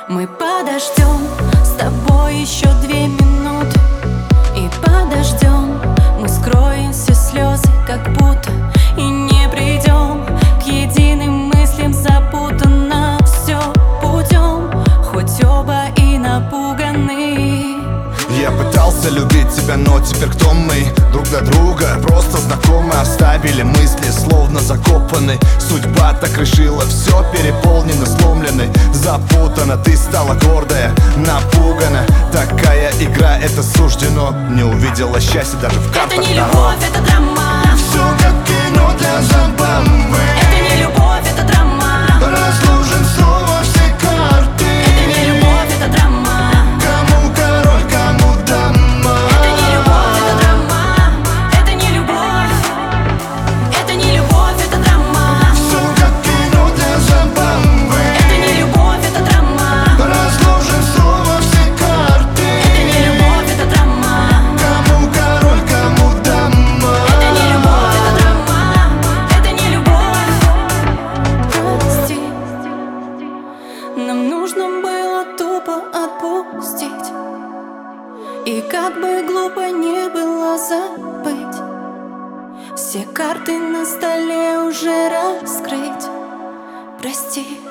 Мы подождем с тобой еще 2 минуты. И подождем, мы скроем все слезы, как будто и не придем к единым мыслям, запутанно все путем, хоть оба и напуганы. Я пытался любить тебя, но теперь кто мы? Друг для друга, просто знакомы. Оставили мысли, словно закопаны. Судьба так решила, все переполнено, сломлены, запутано. Ты стала гордая, напугана. Такая игра, это суждено. Не увидела счастья даже в картах. Это не любовь, это драма. Все как кино для забавы. Это не любовь, это драма. Разложим снова все карты. Это не любовь, это драма. Кому король, кому дама. Это не любовь, это драма. Это не любовь. Это не любовь, это драма. Все как кино для забавы. Это не любовь, это драма. Разложим снова все карты. Это не любовь, это драма. Кому король, кому дама. Это не любовь, это драма. Это не любовь. Прости, нам нужно было тупо отпустить. И как бы глупо не было забыть, все карты на столе уже раскрыть. Прости.